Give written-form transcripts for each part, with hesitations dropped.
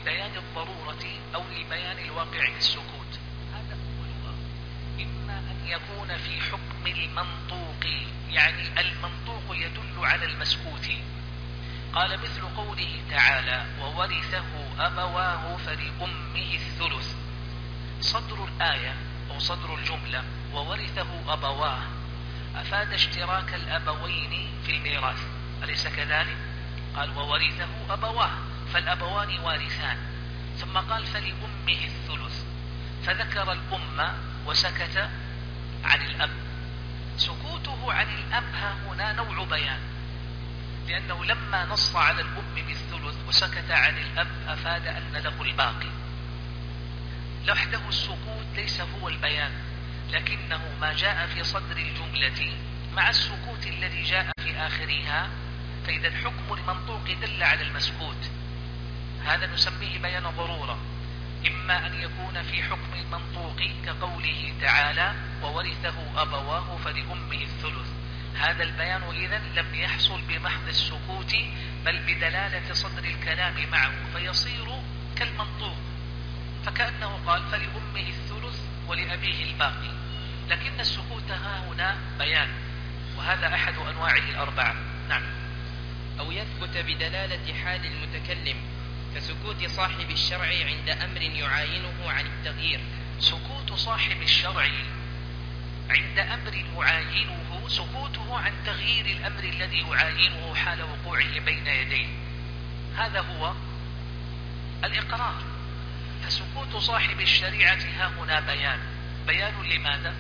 لبيان الضرورة أو لبيان الواقع في السكوت. هذا هو اللغة. إما أن يكون في حكم المنطوق، يعني المنطوق يدل على المسكوت. قال مثل قوله تعالى وورثه أبواه فلأمه الثلث. صدر الآية أو صدر الجملة وورثه أبواه أفاد اشتراك الأبوين في الميراث، أليس كذلك؟ قال وورثه أبواه، فالأبوان وارثان، ثم قال فلأمه الثلث، فذكر الأم وسكت عن الأب. سكوته عن الأب هنا نوع بيان، لأنه لما نص على الأم بالثلث وسكت عن الأب أفاد أن له الباقي. لوحده السكوت ليس هو البيان، لكنه ما جاء في صدر الجملة مع السكوت الذي جاء في آخرها، فإذا الحكم المنطوق دل على المسكوت. هذا نسميه بيان ضرورة. إما أن يكون في حكم المنطوق كقوله تعالى وورثه أبواه فلأمه الثلث، هذا البيان إذن لم يحصل بمحض السكوت بل بدلالة صدر الكلام معه، فيصير كالمنطوق، فكأنه قال فلأمه الثلث ولأبيه الباقي، لكن السكوت هنا بيان، وهذا أحد أنواعه الأربعة. نعم. أو يثبت بدلالة حال المتكلم كسكوت صاحب الشرع عند أمر يعاينه عن التغيير. سكوت صاحب الشرع عند أمر يعاينه سكوته عن تغيير الأمر الذي يعاينه حال وقوعه بين يديه، هذا هو الإقرار. فسكوت صاحب الشريعة ها هنا بيان لماذا؟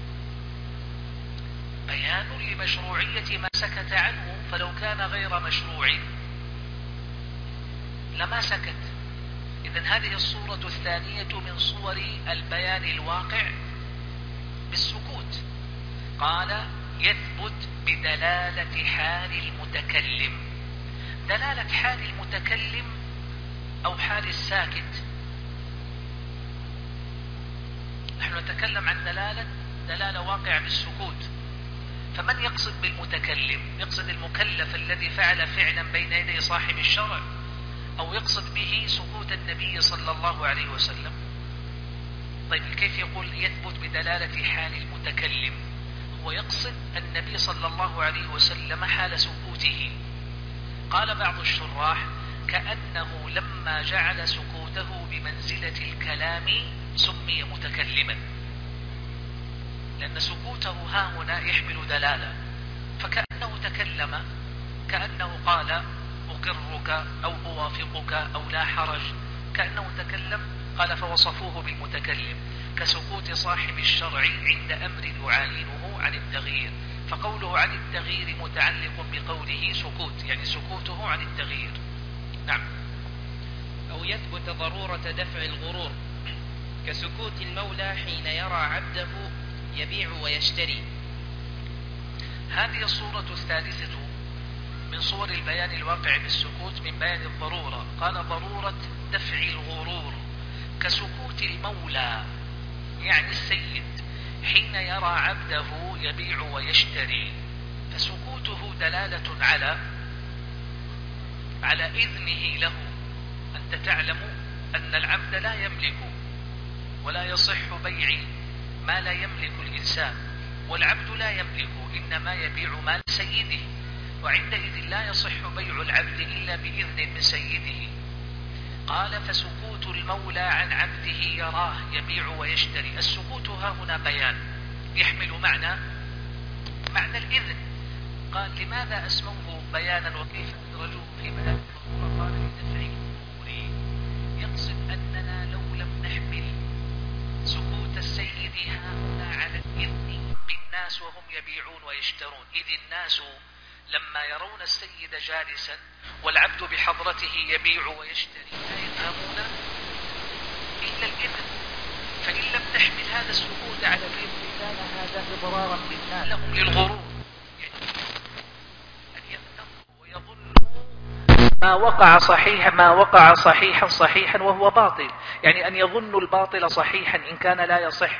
بيان لمشروعية ما سكت عنه، فلو كان غير مشروع لما سكت. إذن هذه الصورة الثانية من صور البيان الواقع بالسكوت. قال يثبت بدلالة حال المتكلم. دلالة حال المتكلم أو حال الساكت، نحن نتكلم عن دلالة واقع بالسكوت، فمن يقصد بالمتكلم؟ يقصد المكلف الذي فعل فعلا بين يدي صاحب الشرع، أو يقصد به سكوت النبي صلى الله عليه وسلم؟ طيب كيف يقول يثبت بدلالة حال المتكلم؟ هو يقصد النبي صلى الله عليه وسلم حال سكوته. قال بعض الشراح كأنه لما جعل سكوته بمنزلة الكلام سمي متكلما، لأن سكوته ها هنا يحمل دلالة، فكأنه تكلم، كأنه قال أقرك أو أوافقك أو لا حرج، كأنه تكلم. قال فوصفوه بالمتكلم كسكوت صاحب الشرع عند أمر يعاينه عن التغيير، فقوله عن التغيير متعلق بقوله سكوت، يعني سكوته عن التغيير. نعم. أو يثبت ضرورة دفع الغرور كسكوت المولى حين يرى عبده يبيع ويشتري. هذه الصورة الثالثة من صور البيان الواقع بالسكوت من بيان الضرورة. قال ضرورة دفع الغرور كسكوت المولى، يعني السيد، حين يرى عبده يبيع ويشتري، فسكوته دلالة على إذنه له. أنت تعلم أن العبد لا يملك ولا يصح بيع ما لا يملك الإنسان، والعبد لا يملك، إنما يبيع مال سيده، وعندئذ لا يصح بيع العبد إلا بإذن من سيده. قال فسكوت المولى عن عبده يراه يبيع ويشتري. السكوت ها هنا بيان يحمل معنى الإذن. قال لماذا أسموه بيانا وكيف أدرجوه في بيان الضرورة؟ قال لدفع الغرور. يقصد أننا لو لم نحمل سكوت السيد ها هنا على الإذن بالناس وهم يبيعون ويشترون، إذ الناس لما يرون السيد جالسا والعبد بحضرته يبيع ويشتري لا يفهمون إلا الإذن، فإن لم تحمل هذا السكوت على الإذن كان هذا إضرارا بالناس لهم للغرور، يعني أن يفتقوا ويظنوا ما وقع صحيحا وهو باطل، يعني أن يظنوا الباطل صحيحا إن كان لا يصح.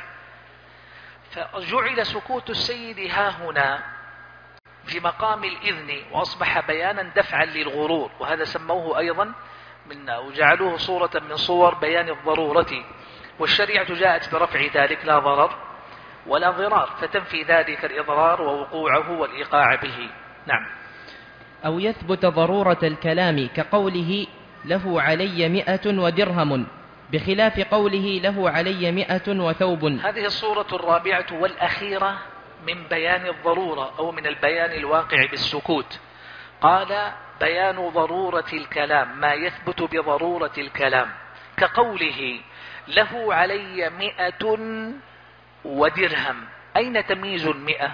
فجعل سكوت السيد ها هنا في مقام الإذن وأصبح بيانا دفعا للغرور، وهذا سموه أيضا وجعلوه صورة من صور بيان الضرورة، والشريعة جاءت برفع ذلك، لا ضرر ولا ضرار، فتنفي ذلك الإضرار ووقوعه والإيقاع به. نعم. أو يثبت ضرورة الكلام كقوله له علي 100 ودرهم، بخلاف قوله له علي 100 وثوب. هذه الصورة الرابعة والأخيرة من بيان الضرورة أو من البيان الواقع بالسكوت. قال بيان ضرورة الكلام، ما يثبت بضرورة الكلام، كقوله له علي 100 ودرهم. أين تمييز 100؟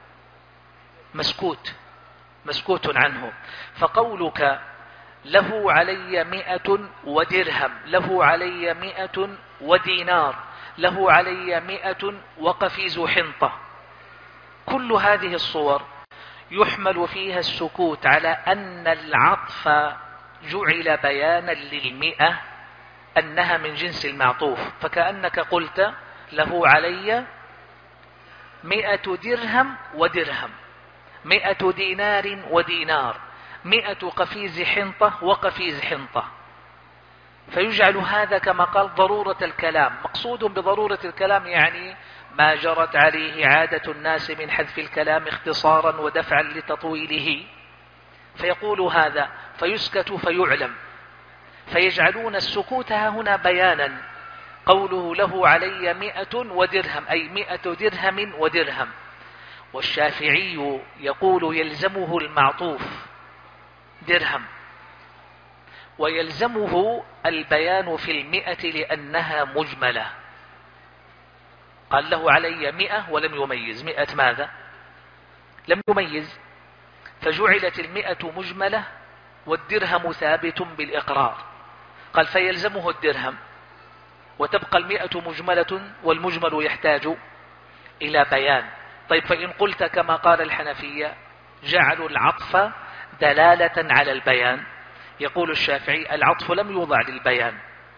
مسكوت عنه. فقولك له علي 100 ودرهم، له علي 100 ودينار، له علي 100 وقفيز حنطة، كل هذه الصور يحمل فيها السكوت على أن العطف جعل بيانا لل100 أنها من جنس المعطوف، فكأنك قلت له علي 100 درهم ودرهم، 100 دينار ودينار، 100 قفيز حنطة وقفيز حنطة. فيجعل هذا كما قال ضرورة الكلام. مقصود بضرورة الكلام يعني ما جرت عليه عادة الناس من حذف الكلام اختصارا ودفعا لتطويله، فيقول هذا فيسكت فيعلم، فيجعلون السكوت هنا بيانا. قوله له علي 100 ودرهم أي 100 درهم ودرهم. والشافعي يقول يلزمه المعطوف درهم، ويلزمه البيان في 100 لأنها مجملة. قال له علي 100 ولم يميز 100 ماذا، لم يميز، فجعلت 100 مجملة والدرهم ثابت بالإقرار. قال فيلزمه الدرهم، وتبقى 100 مجملة، والمجمل يحتاج إلى بيان. طيب فإن قلت كما قال الحنفية جعلوا العطف دلالة على البيان، يقول الشافعي العطف لم يوضع للبيان،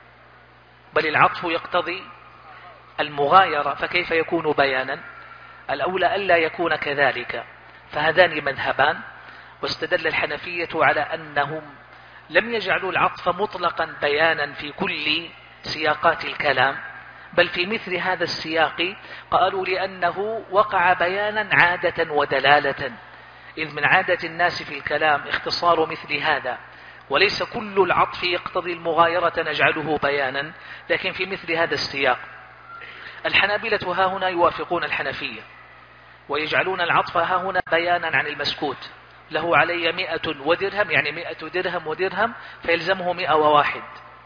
بل العطف يقتضي المغايرة، فكيف يكون بيانا؟ الأولى ألا يكون كذلك. فهذان مذهبان، واستدل الحنفية على أنهم لم يجعلوا العطف مطلقا بيانا في كل سياقات الكلام، بل في مثل هذا السياق قالوا لأنه وقع بيانا عادة ودلالة، إذ من عادة الناس في الكلام اختصار مثل هذا، وليس كل العطف يقتضي المغايرة نجعله بيانا، لكن في مثل هذا السياق. الحنابلة ها هنا يوافقون الحنفية ويجعلون العطف ها هنا بيانا عن المسكوت. له علي 100 ودرهم يعني 100 درهم ودرهم، فيلزمه 101،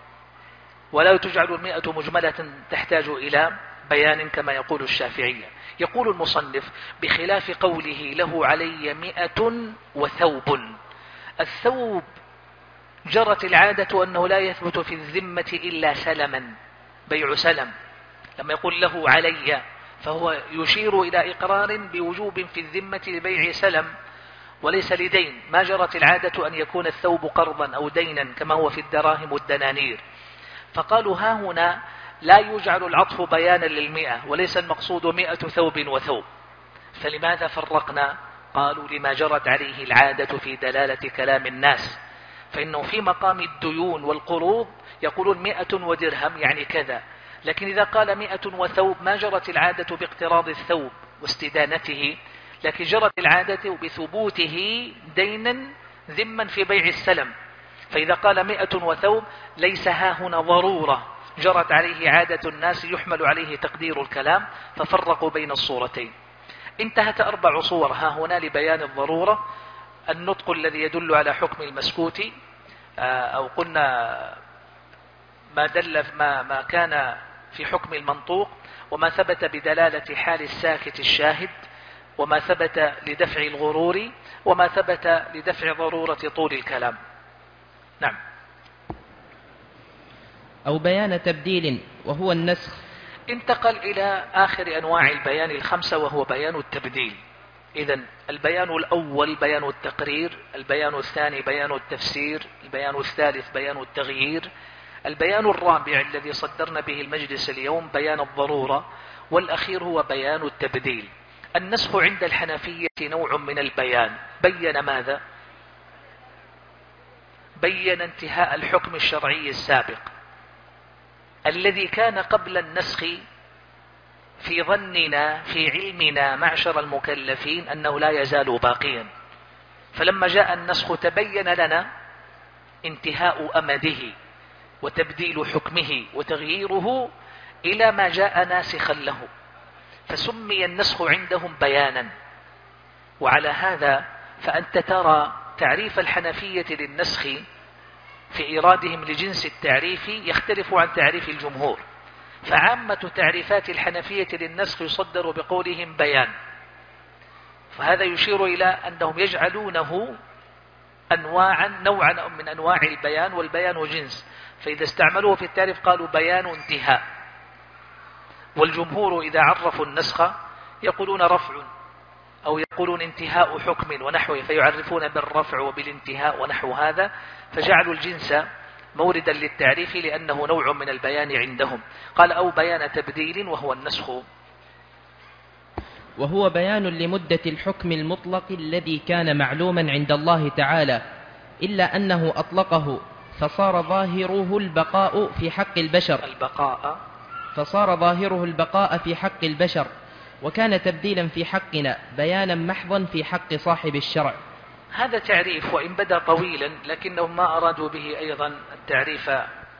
ولا تجعل 100 مجملة تحتاج إلى بيان كما يقول الشافعية. يقول المصنف بخلاف قوله له علي 100 وثوب. الثوب جرت العادة أنه لا يثبت في الذمة إلا سلما، بيع سلم. لما يقول له علي فهو يشير إلى إقرار بوجوب في الذمة لبيع سلم وليس لدين. ما جرت العادة أن يكون الثوب قرضا أو دينا كما هو في الدراهم والدنانير. فقالوا ها هنا لا يجعل العطف بيانا لل100، وليس المقصود 100 ثوب وثوب. فلماذا فرقنا؟ قالوا لما جرت عليه العادة في دلالة كلام الناس، فإنه في مقام الديون والقروض يقولون 100 ودرهم يعني كذا، لكن إذا قال 100 وثوب ما جرت العادة باقتراض الثوب واستدانته، لكن جرت العادة بثبوته دينا ذما في بيع السلم. فإذا قال 100 وثوب ليس ها هنا ضرورة جرت عليه عادة الناس يحمل عليه تقدير الكلام، ففرقوا بين الصورتين. انتهت 4 صور ها هنا لبيان الضرورة: النطق الذي يدل على حكم المسكوت، أو قلنا ما كان في حكم المنطوق، وما ثبت بدلالة حال الساكت الشاهد، وما ثبت لدفع الغرور، وما ثبت لدفع ضرورة طول الكلام. نعم. أو بيان تبديل وهو النسخ. انتقل إلى آخر أنواع البيان ال5 وهو بيان التبديل. إذن البيان الأول بيان التقرير، البيان الثاني بيان التفسير، البيان الثالث بيان التغيير، البيان الرابع الذي صدرنا به المجلس اليوم بيان الضرورة، والأخير هو بيان التبديل. النسخ عند الحنفية نوع من البيان. بين ماذا؟ بين انتهاء الحكم الشرعي السابق الذي كان قبل النسخ في ظننا في علمنا معشر المكلفين أنه لا يزال باقيا، فلما جاء النسخ تبين لنا انتهاء أمده وتبديل حكمه وتغييره إلى ما جاء ناسخا له، فسمي النسخ عندهم بيانا. وعلى هذا فأنت ترى تعريف الحنفية للنسخ في إيرادهم لجنس التعريف يختلف عن تعريف الجمهور، فعامة تعريفات الحنفية للنسخ يصدر بقولهم بيان، فهذا يشير إلى أنهم يجعلونه نوعا من أنواع البيان، والبيان جنس، فإذا استعملوه في التعريف قالوا بيان انتهاء. والجمهور إذا عرفوا النسخ يقولون رفع أو يقولون انتهاء حكم ونحوه، فيعرفون بالرفع وبالانتهاء ونحو هذا، فجعلوا الجنس موردا للتعريف لأنه نوع من البيان عندهم. قال أو بيان تبديل وهو النسخ، وهو بيان لمدة الحكم المطلق الذي كان معلوما عند الله تعالى، إلا أنه أطلقه فصار ظاهره البقاء في حق البشر، فصار ظاهره البقاء في حق البشر، وكان تبديلا في حقنا بيانا محضا في حق صاحب الشرع. هذا تعريف وإن بدا طويلا لكنهم ما أرادوا به أيضا التعريف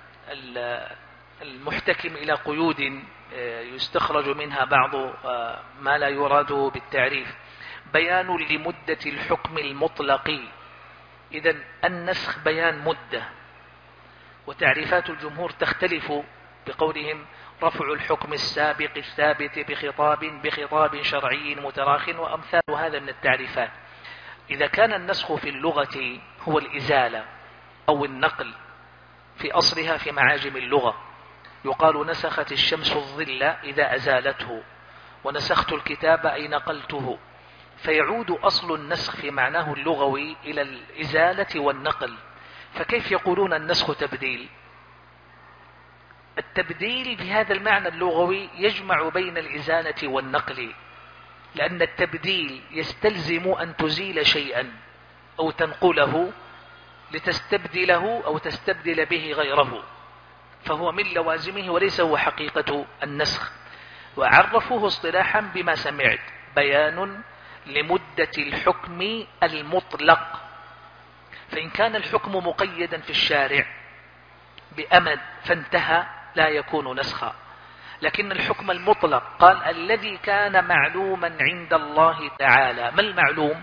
المحتكم إلى قيود يستخرج منها بعض ما لا يراد بالتعريف. بيان لمدة الحكم المطلق، إذن النسخ بيان مدة، وتعريفات الجمهور تختلف بقولهم رفع الحكم السابق الثابت بخطاب شرعي متراخ وأمثال هذا من التعريفات. إذا كان النسخ في اللغة هو الإزالة أو النقل في أصلها في معاجم اللغة، يقال نسخت الشمس الظل إذا أزالته، ونسخت الكتاب أي نقلته، فيعود أصل النسخ في معناه اللغوي إلى الإزالة والنقل. فكيف يقولون النسخ تبديل؟ التبديل بهذا المعنى اللغوي يجمع بين الإزالة والنقل، لأن التبديل يستلزم أن تزيل شيئا أو تنقله لتستبدله أو تستبدل به غيره، فهو من لوازمه وليس هو حقيقة النسخ. وعرفوه اصطلاحا بما سمعت بيان لمدة الحكم المطلق، فإن كان الحكم مقيدا في الشارع بأمد فانتهى لا يكون نسخا، لكن الحكم المطلق قال الذي كان معلوما عند الله تعالى. ما المعلوم؟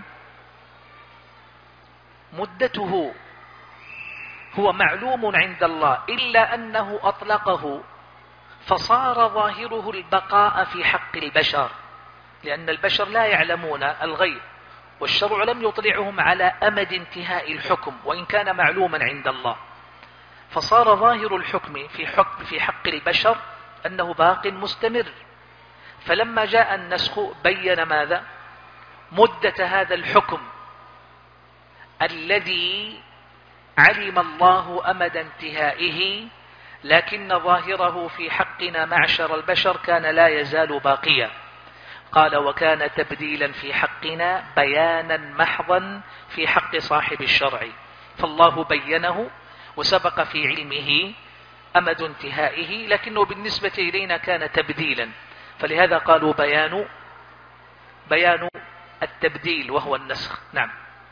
مدته، هو معلوم عند الله إلا أنه أطلقه فصار ظاهره البقاء في حق البشر، لأن البشر لا يعلمون الغيب، والشرع لم يطلعهم على أمد انتهاء الحكم وإن كان معلوما عند الله، فصار ظاهر الحكم في حق البشر أنه باق مستمر. فلما جاء النسخ بين ماذا؟ مدة هذا الحكم الذي علم الله أمد انتهائه، لكن ظاهره في حقنا معشر البشر كان لا يزال باقيا. قال وكان تبديلا في حقنا بيانا محضا في حق صاحب الشرع، فالله بينه وسبق في علمه أمد انتهائه، لكنه بالنسبة إلينا كان تبديلا، فلهذا قالوا بيان التبديل وهو النسخ. نعم.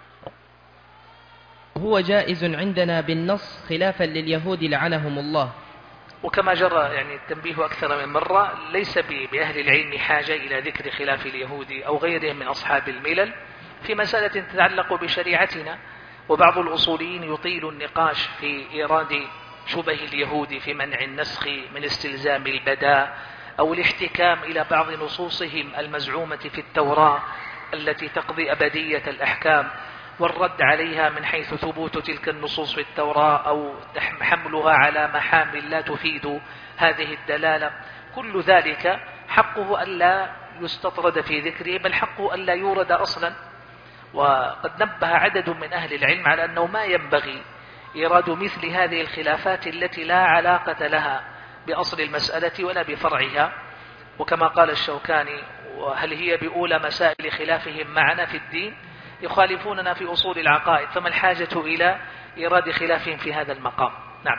هو جائز عندنا بالنص خلافا لليهود لعنهم الله. وكما جرى التنبيه أكثر من مرة، ليس بأهل العلم حاجة إلى ذكر خلاف اليهود أو غيرهم من أصحاب الملل في مسألة تتعلق بشريعتنا، وبعض الأصوليين يطيل النقاش في إيراد شبه اليهود في منع النسخ من استلزام البداء أو الاحتكام إلى بعض نصوصهم المزعومة في التوراة التي تقضي أبدية الأحكام، والرد عليها من حيث ثبوت تلك النصوص في التوراة أو حملها على محامل لا تفيد هذه الدلالة. كل ذلك حقه ألا يستطرد في ذكره، بل حقه ألا يورد أصلا. وقد نبه عدد من أهل العلم على أنه ما ينبغي إيراد مثل هذه الخلافات التي لا علاقة لها بأصل المسألة ولا بفرعها. وكما قال الشوكاني: وهل هي بأولى مسائل خلافهم معنا في الدين؟ يخالفوننا في أصول العقائد، فما الحاجة إلى إيراد خلافهم في هذا المقام؟ نعم.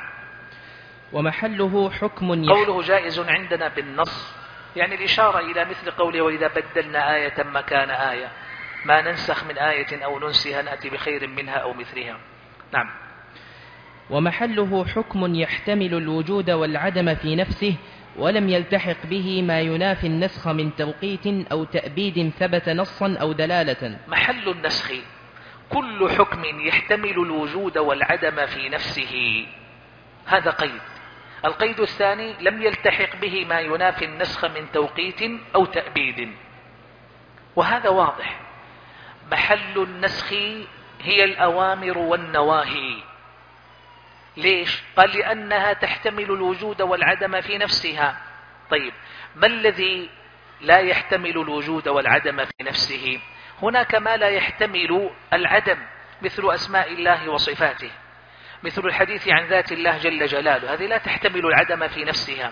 ومحله حكم قوله جائز عندنا بالنص، يعني الإشارة إلى مثل قوله وإذا بدلنا آية مكان آية ما ننسخ من آية أو ننسها نأتي بخير منها أو مثلها. نعم. ومحله حكم يحتمل الوجود والعدم في نفسه ولم يلتحق به ما ينافي النسخ من توقيت أو تأبيد ثبت نصا أو دلالة. محل النسخ كل حكم يحتمل الوجود والعدم في نفسه، هذا قيد. القيد الثاني لم يلتحق به ما ينافي النسخ من توقيت أو تأبيد، وهذا واضح. محل النسخ هي الأوامر والنواهي. ليش؟ قال لأنها تحتمل الوجود والعدم في نفسها. طيب، ما الذي لا يحتمل الوجود والعدم في نفسه؟ هناك ما لا يحتمل العدم، مثل أسماء الله وصفاته، مثل الحديث عن ذات الله جل جلاله، هذه لا تحتمل العدم في نفسها.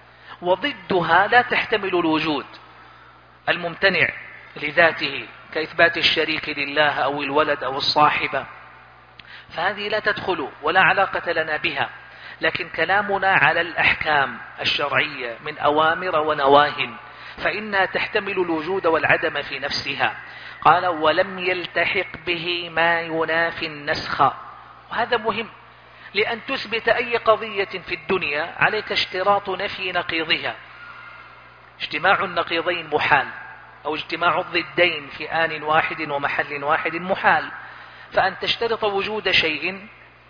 وضدها لا تحتمل الوجود الممتنع لذاته، كإثبات الشريك لله أو الولد أو الصاحبة، فهذه لا تدخل ولا علاقة لنا بها. لكن كلامنا على الأحكام الشرعية من أوامر ونواه، فإنها تحتمل الوجود والعدم في نفسها. قال ولم يلتحق به ما ينافي النسخ، وهذا مهم، لأن تثبت أي قضية في الدنيا عليك اشتراط نفي نقيضها. اجتماع النقيضين محال، أو اجتماع الضدين في آن واحد ومحل واحد محال. فأن تشترط وجود شيء،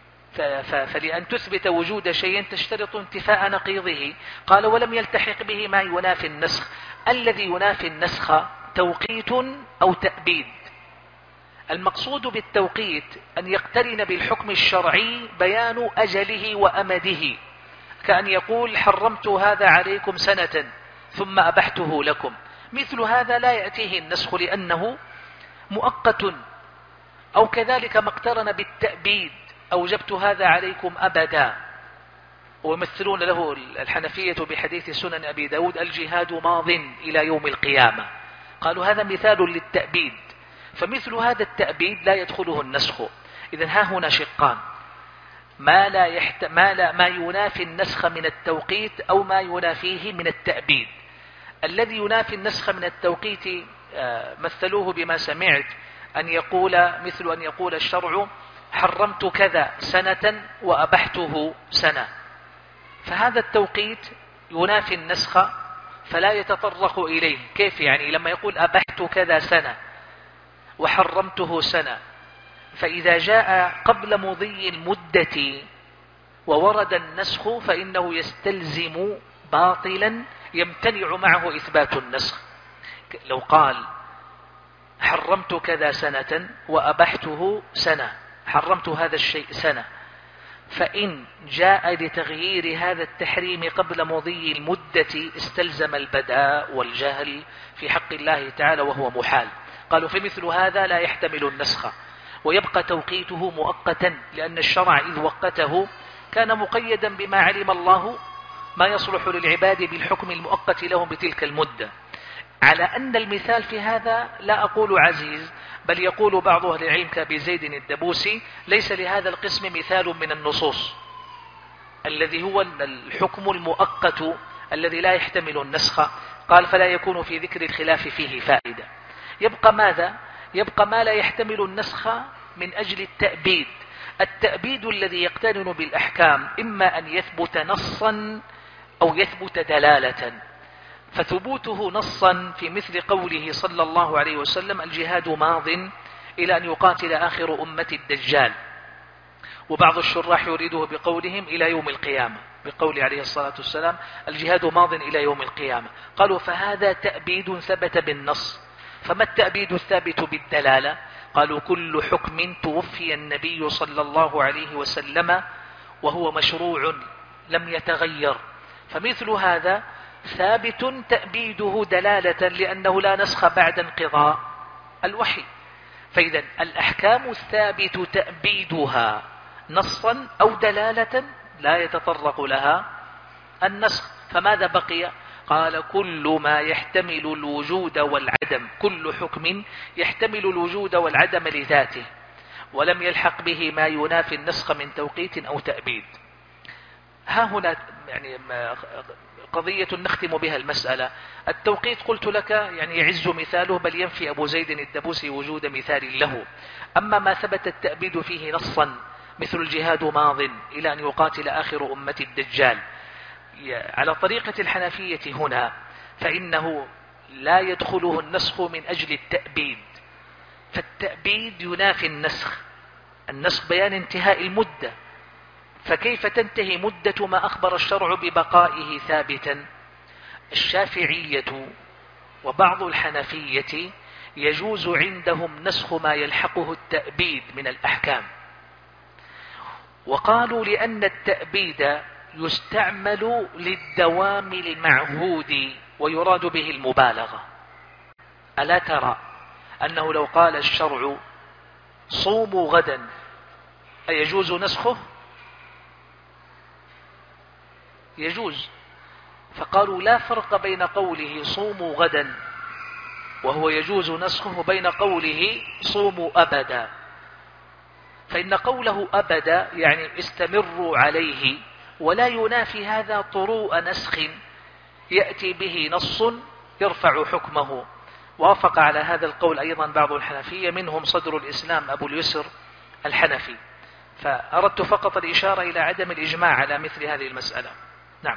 فلأن تثبت وجود شيء تشترط انتفاء نقيضه. قال ولم يلتحق به ما ينافي النسخ. الذي ينافي النسخ توقيت أو تأبيد. المقصود بالتوقيت أن يقترن بالحكم الشرعي بيان أجله وأمده، كأن يقول حرمت هذا عليكم سنة ثم أبحته لكم. مثل هذا لا يأتيه النسخ لأنه مؤقت. أو كذلك ما اقترن بالتأبيد، أوجبت هذا عليكم أبدا. ويمثلون له الحنفية بحديث سنن أبي داود الجهاد ماض إلى يوم القيامة، قالوا هذا مثال للتأبيد. فمثل هذا التأبيد لا يدخله النسخ. إذن ها هنا شقان: ما ينافي النسخ من التوقيت أو ما ينافيه من التأبيد. الذي ينافي النسخ من التوقيت مثلوه بما سمعت، مثل أن يقول الشرع حرمت كذا سنة وأبحته سنة، فهذا التوقيت ينافي النسخ فلا يتطرق إليه. كيف يعني؟ لما يقول أبحت كذا سنة وحرمته سنة، فإذا جاء قبل مضي المدة وورد النسخ فإنه يستلزم باطلا يمتنع معه إثبات النسخ. لو قال حرمت كذا سنة وأبحته سنة، حرمت هذا الشيء سنة، فإن جاء لتغيير هذا التحريم قبل مضي المدة استلزم البداء والجهل في حق الله تعالى وهو محال. قالوا فمثل هذا لا يحتمل النسخ، ويبقى توقيته مؤقتا، لأن الشرع إذ وقته كان مقيدا بما علم الله ما يصلح للعباد بالحكم المؤقت لهم بتلك المدة. على أن المثال في هذا لا أقول عزيز، بل يقول بعض أهل العلم كأبي زيد الدبوسي ليس لهذا القسم مثال من النصوص، الذي هو الحكم المؤقت الذي لا يحتمل النسخ. قال فلا يكون في ذكر الخلاف فيه فائدة. يبقى ماذا؟ يبقى ما لا يحتمل النسخ من أجل التأبيد. التأبيد الذي يقترن بالأحكام إما أن يثبت نصا أو يثبت دلالة. فثبوته نصا في مثل قوله صلى الله عليه وسلم الجهاد ماض إلى أن يقاتل آخر أمة الدجال، وبعض الشراح يريده بقولهم إلى يوم القيامة، بقول عليه الصلاة والسلام الجهاد ماض إلى يوم القيامة. قالوا فهذا تأبيد ثبت بالنص. فما التأبيد الثابت بالدلالة؟ قالوا كل حكم توفي النبي صلى الله عليه وسلم وهو مشروع لم يتغير، فمثل هذا ثابت تأبيده دلالة، لأنه لا نسخ بعد انقضاء الوحي. فإذا الأحكام الثابت تأبيدها نصا أو دلالة لا يتطرق لها النسخ. فماذا بقي؟ قال كل ما يحتمل الوجود والعدم، كل حكم يحتمل الوجود والعدم لذاته، ولم يلحق به ما ينافي النسخ من توقيت أو تأبيد. ها هنا يعني قضية نختم بها المسألة. التوقيت قلت لك يعني يعز مثاله، بل ينفي أبو زيد الدبوسي وجود مثال له. أما ما ثبت التأبيد فيه نصا مثل الجهاد ماض إلى أن يقاتل آخر أمة الدجال على طريقة الحنفية هنا، فإنه لا يدخله النسخ من أجل التأبيد، فالتأبيد ينافي النسخ. النسخ بيان انتهاء المدة، فكيف تنتهي مدة ما أخبر الشرع ببقائه ثابتا؟ الشافعية وبعض الحنفية يجوز عندهم نسخ ما يلحقه التأبيد من الأحكام، وقالوا لأن التأبيد يستعمل للدوام المعهود ويراد به المبالغة. ألا ترى أنه لو قال الشرع صوموا غدا أيجوز نسخه؟ يجوز. فقالوا لا فرق بين قوله صوموا غدا وهو يجوز نسخه وبين قوله صوموا أبدا، فإن قوله أبدا يعني استمروا عليه، ولا ينافي هذا طروء نسخ يأتي به نص يرفع حكمه. وافق على هذا القول أيضا بعض الحنفية، منهم صدر الإسلام أبو اليسر الحنفي. فأردت فقط الإشارة إلى عدم الإجماع على مثل هذه المسألة. نعم.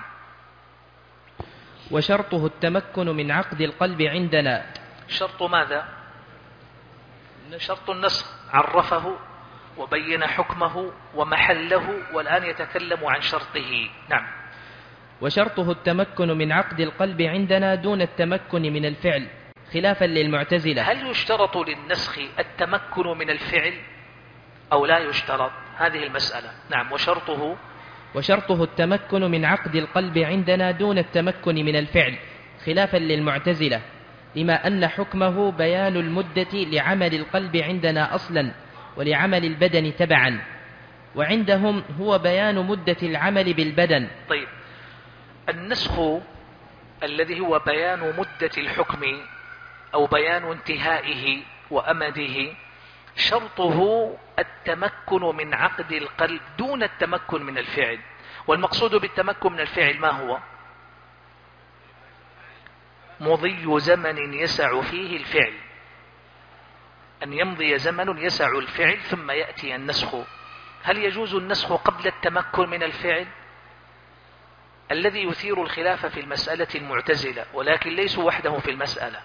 وشرطه التمكن من عقد القلب عندنا. شرط ماذا؟ شرط النسخ، عرفه وبين حكمه ومحله، والآن يتكلم عن شرطه. نعم. وشرطه التمكن من عقد القلب عندنا دون التمكن من الفعل، خلافا للمعتزلة. هل يشترط للنسخ التمكن من الفعل أو لا يشترط؟ هذه المسألة. نعم. وشرطه التمكن من عقد القلب عندنا دون التمكن من الفعل، خلافا للمعتزلة، لما أن حكمه بيان المدة لعمل القلب عندنا أصلا ولعمل البدن تبعا، وعندهم هو بيان مدة العمل بالبدن. طيب، النسخ الذي هو بيان مدة الحكم أو بيان انتهائه وأمده، شرطه التمكن من عقد القلب دون التمكن من الفعل. والمقصود بالتمكن من الفعل ما هو؟ مضي زمن يسع فيه الفعل، أن يمضي زمن يسع الفعل ثم يأتي النسخ. هل يجوز النسخ قبل التمكن من الفعل؟ الذي يثير الخلاف في المسألة المعتزلة، ولكن ليسوا وحدهم في المسألة،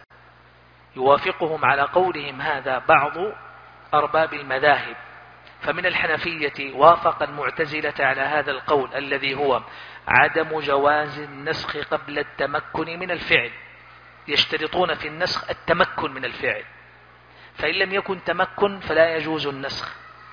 يوافقهم على قولهم هذا بعض أرباب المذاهب. فمن الحنفية وافق المعتزلة على هذا القول الذي هو عدم جواز النسخ قبل التمكن من الفعل، يشترطون في النسخ التمكن من الفعل، فإن لم يكن تمكن فلا يجوز النسخ.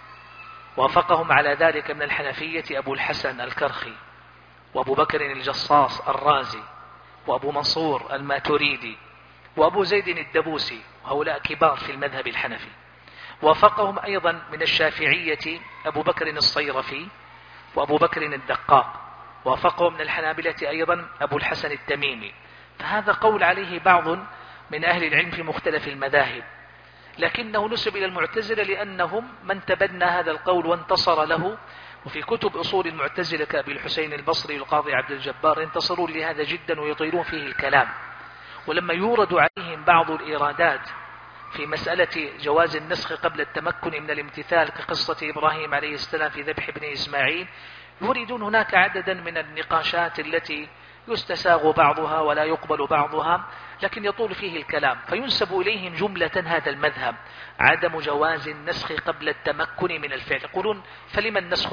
وافقهم على ذلك من الحنفية أبو الحسن الكرخي، وأبو بكر الجصاص الرازي، وأبو منصور الماتريدي، وأبو زيد الدبوسي، وهؤلاء كبار في المذهب الحنفي. وافقهم أيضا من الشافعية أبو بكر الصيرفي وأبو بكر الدقاق. وافقهم من الحنابلة أيضا أبو الحسن التميمي. فهذا قول عليه بعض من أهل العلم في مختلف المذاهب، لكنه نسب إلى المعتزلة لأنهم من تبنى هذا القول وانتصر له. وفي كتب أصول المعتزلة كأبي الحسين البصري والقاضي عبد الجبار ينتصرون لهذا جدا ويطيلون فيه الكلام. ولما يورد عليهم بعض الإيرادات في مسألة جواز النسخ قبل التمكن من الامتثال كقصة إبراهيم عليه السلام في ذبح ابن إسماعيل، يوردون هناك عددا من النقاشات التي يستساغ بعضها ولا يقبل بعضها، لكن يطول فيه الكلام، فينسب إليهم جملة هذا المذهب عدم جواز النسخ قبل التمكن من الفعل. يقولون فلما النسخ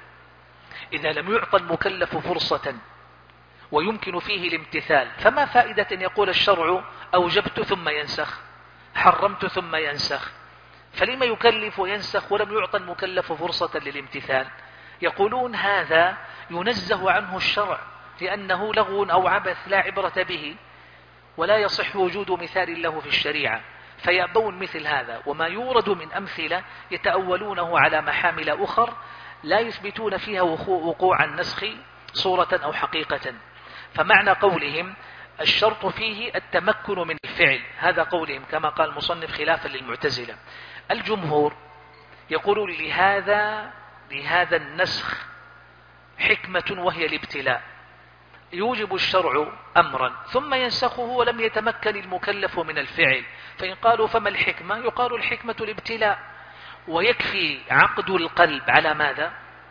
إذا لم يعطى المكلف فرصة ويمكن فيه الامتثال، فما فائدة أن يقول الشرع أوجبت ثم ينسخ، حرمت ثم ينسخ؟ فلما يكلف وينسخ ولم يعطى المكلف فرصة للامتثال؟ يقولون هذا ينزه عنه الشرع لأنه لغو أو عبث لا عبرة به، ولا يصح وجود مثال له في الشريعة، فيأبون مثل هذا. وما يورد من أمثلة يتأولونه على محامل أخر لا يثبتون فيها وقوع النسخ صورة أو حقيقة. فمعنى قولهم الشرط فيه التمكن من الفعل، هذا قولهم كما قال المصنف خلافا للمعتزلة. الجمهور يقولون لهذا النسخ حكمة وهي الابتلاء، يوجب الشرع أمرا ثم ينسخه ولم يتمكن المكلف من الفعل، فإن قالوا فما الحكمة؟ يقال الحكمة الابتلاء، ويكفي عقد القلب على ماذا؟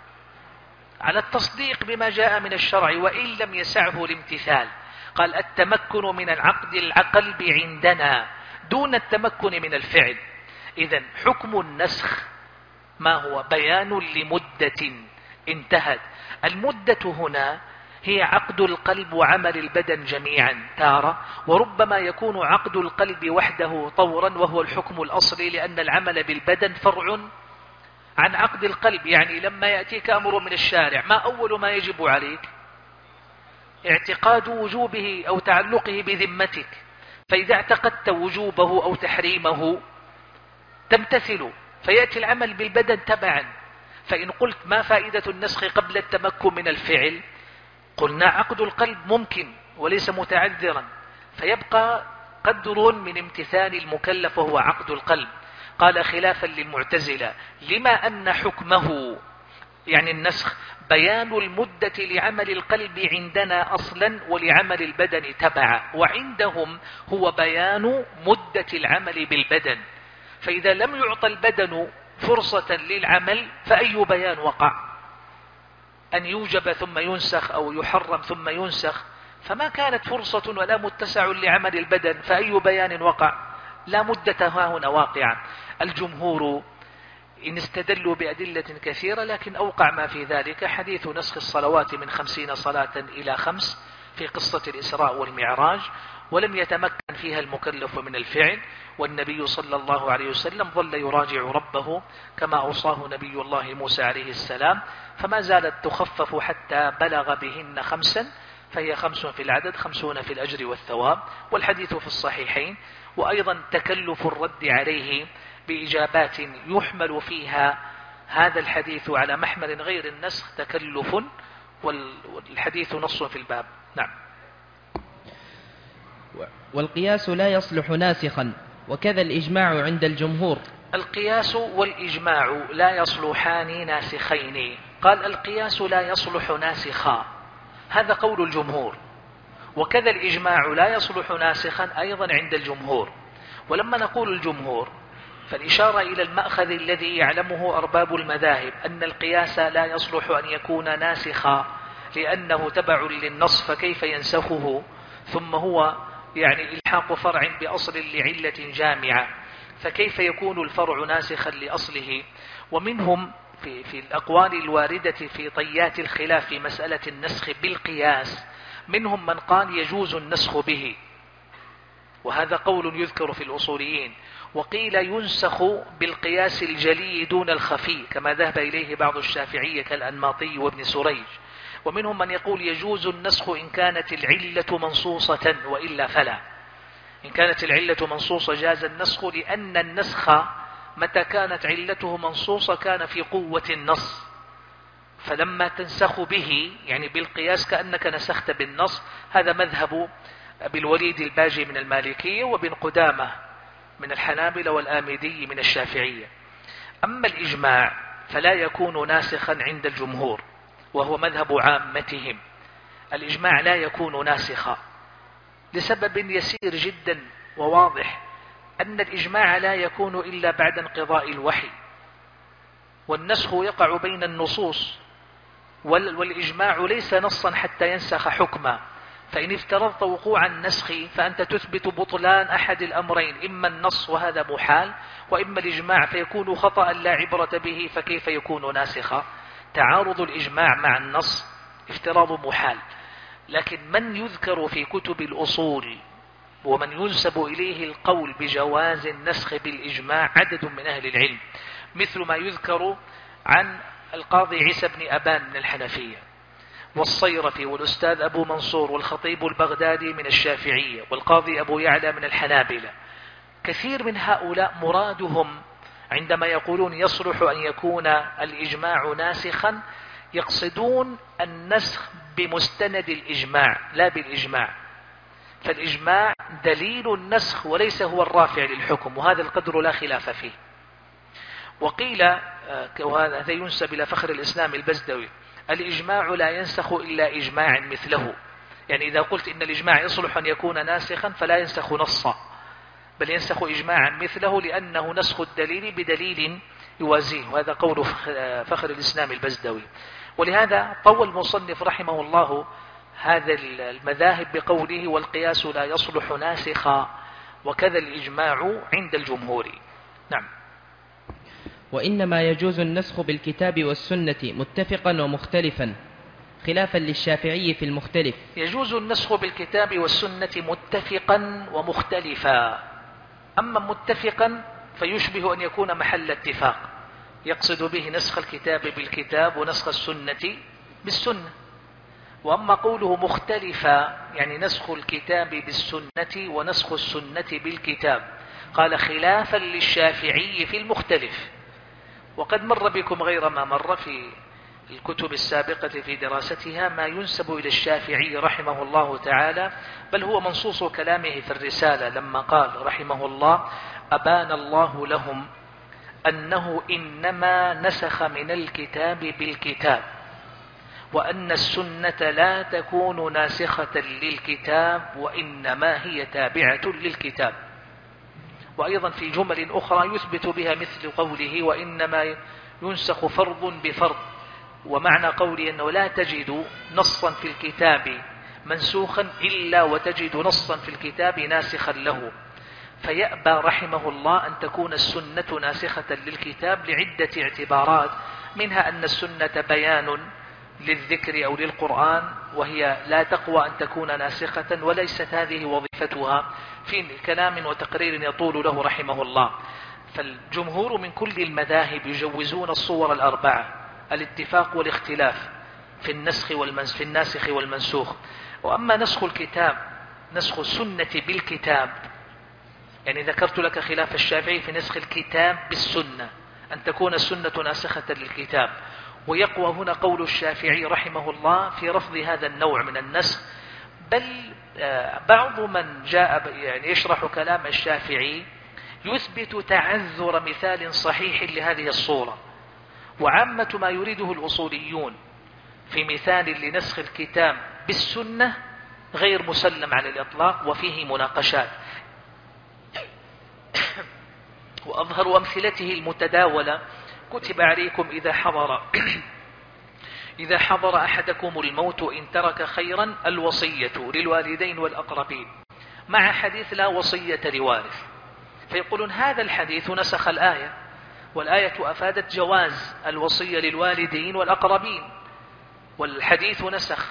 على التصديق بما جاء من الشرع وإن لم يسعه الامتثال. قال التمكن من العقد القلب عندنا دون التمكن من الفعل. إذن حكم النسخ ما هو؟ بيان لمدة انتهت. المدة هنا هي عقد القلب وعمل البدن جميعا تارة، وربما يكون عقد القلب وحده طورا وهو الحكم الأصلي، لأن العمل بالبدن فرع عن عقد القلب. يعني لما يأتيك أمر من الشارع ما أول ما يجب عليك؟ اعتقاد وجوبه أو تعلقه بذمتك، فإذا اعتقدت وجوبه أو تحريمه تمتثل، فيأتي العمل بالبدن تبعا. فإن قلت ما فائدة النسخ قبل التمكن من الفعل؟ قلنا عقد القلب ممكن وليس متعذرا، فيبقى قدر من امتثال المكلف وهو عقد القلب. قال خلافا للمعتزلة لما أن حكمه يعني النسخ بيان المدة لعمل القلب عندنا أصلا ولعمل البدن تبعا، وعندهم هو بيان مدة العمل بالبدن. فإذا لم يعطى البدن فرصة للعمل فأي بيان وقع؟ أن يوجب ثم ينسخ أو يحرم ثم ينسخ، فما كانت فرصة ولا متسع لعمل البدن، فأي بيان وقع؟ لا مدة ها هنا واقعا. الجمهور إن استدلوا بأدلة كثيرة، لكن أوقع ما في ذلك حديث نسخ الصلوات من 50 صلاة إلى 5 في قصة الإسراء والمعراج، ولم يتمكن فيها المكلف من الفعل، والنبي صلى الله عليه وسلم ظل يراجع ربه كما أوصاه نبي الله موسى عليه السلام، فما زالت تخفف حتى بلغ بهن 5، فهي 5 في العدد 50 في الأجر والثواب، والحديث في الصحيحين. وأيضا تكلف الرد عليه بإجابات يحمل فيها هذا الحديث على محمل غير النسخ تكلف، والحديث نص في الباب. نعم. والقياس لا يصلح ناسخا، وكذا الإجماع عند الجمهور. القياس والإجماع لا يصلحان ناسخين. قال القياس لا يصلح ناسخا، هذا قول الجمهور، وكذا الإجماع لا يصلح ناسخا أيضا عند الجمهور. ولما نقول الجمهور فالإشارة إلى المأخذ الذي يعلمه أرباب المذاهب، أن القياس لا يصلح أن يكون ناسخا لأنه تبع للنص، فكيف ينسخه؟ ثم هو يعني إلحاق فرع بأصل لعلة جامعة، فكيف يكون الفرع ناسخا لأصله؟ ومنهم في الأقوال الواردة في طيات الخلاف في مسألة النسخ بالقياس، منهم من قال يجوز النسخ به، وهذا قول يذكر في الأصوليين. وقيل ينسخ بالقياس الجلي دون الخفي كما ذهب إليه بعض الشافعية كالأنماطي وابن سريج. ومنهم من يقول يجوز النسخ إن كانت العلة منصوصة وإلا فلا. إن كانت العلة منصوصة جاز النسخ، لأن النسخ متى كانت علته منصوصة كان في قوة النص، فلما تنسخ به يعني بالقياس كأنك نسخت بالنص. هذا مذهب بالوليد الباجي من المالكية، وابن قدامة من الحنابلة، والآمدي من الشافعية. أما الإجماع فلا يكون ناسخا عند الجمهور، وهو مذهب عامتهم. الإجماع لا يكون ناسخا لسبب يسير جدا وواضح، أن الإجماع لا يكون إلا بعد انقضاء الوحي، والنسخ يقع بين النصوص، والإجماع ليس نصا حتى ينسخ حكما. فإن افترضت وقوع النسخ فأنت تثبت بطلان أحد الأمرين، إما النص وهذا محال، وإما الإجماع فيكون خطأ لا عبرة به، فكيف يكون ناسخا؟ تعارض الإجماع مع النص افتراض محال. لكن من يذكر في كتب الأصول ومن ينسب إليه القول بجواز النسخ بالإجماع عدد من أهل العلم، مثل ما يذكر عن القاضي عيسى بن أبان من الحنفية، والصيرفي، والأستاذ أبو منصور، والخطيب البغدادي من الشافعية، والقاضي أبو يعلى من الحنابلة. كثير من هؤلاء مرادهم عندما يقولون يصلح أن يكون الإجماع ناسخا يقصدون النسخ بمستند الإجماع لا بالإجماع. فالإجماع دليل النسخ وليس هو الرافع للحكم، وهذا القدر لا خلاف فيه. وقيل وهذا ينسب إلى فخر الإسلام البزدوي: الإجماع لا ينسخ إلا إجماع مثله. يعني إذا قلت إن الإجماع يصلح أن يكون ناسخا فلا ينسخ نصا، بل ينسخ إجماعا مثله، لأنه نسخ الدليل بدليل يوازيه، وهذا قول فخر الإسلام البزدوي. ولهذا طوى المصنف رحمه الله هذا المذاهب بقوله: والقياس لا يصلح ناسخا، وكذا الإجماع عند الجمهور. نعم. وإنما يجوز النسخ بالكتاب والسنة متفقا ومختلفا، خلافا للشافعي في المختلف. يجوز النسخ بالكتاب والسنة متفقا ومختلفا. أما متفقا فيشبه أن يكون محل اتفاق، يقصد به نسخ الكتاب بالكتاب ونسخ السنة بالسنة. وأما قوله مختلفا يعني نسخ الكتاب بالسنة ونسخ السنة بالكتاب، قال خلافا للشافعي في المختلف. وقد مر بكم غير ما مر في الكتب السابقة في دراستها ما ينسب إلى الشافعي رحمه الله تعالى، بل هو منصوص كلامه في الرسالة لما قال رحمه الله: أبان الله لهم أنه إنما نسخ من الكتاب بالكتاب، وأن السنة لا تكون ناسخة للكتاب وإنما هي تابعة للكتاب. وأيضا في جمل أخرى يثبت بها مثل قوله: وإنما ينسخ فرض بفرض. ومعنى قولي أنه لا تجد نصا في الكتاب منسوخا إلا وتجد نصا في الكتاب ناسخا له. فيأبى رحمه الله أن تكون السنة ناسخة للكتاب لعدة اعتبارات، منها أن السنة بيان للذكر أو للقرآن، وهي لا تقوى أن تكون ناسخة، وليست هذه وظيفتها في كلام وتقرير يطول له رحمه الله. فالجمهور من كل المذاهب يجوزون الصور الأربعة: الاتفاق والاختلاف في الناسخ والمنسوخ. وأما نسخ الكتاب، نسخ السنة بالكتاب، يعني ذكرت لك خلاف الشافعي في نسخ الكتاب بالسنة، أن تكون السنة ناسخة للكتاب. ويقوى هنا قول الشافعي رحمه الله في رفض هذا النوع من النسخ، بل بعض من جاء يعني يشرح كلام الشافعي يثبت تعذر مثال صحيح لهذه الصورة. وعامة ما يريده الأصوليون في مثال لنسخ الكتاب بالسنة غير مسلم على الإطلاق وفيه مناقشات. وأظهر أمثلته المتداولة: كتب عليكم إذا حضر أحدكم الموت إن ترك خيرا الوصية للوالدين والأقربين، مع حديث لا وصية لوارث. فيقولون هذا الحديث نسخ الآية، والآية أفادت جواز الوصية للوالدين والأقربين، والحديث نسخ.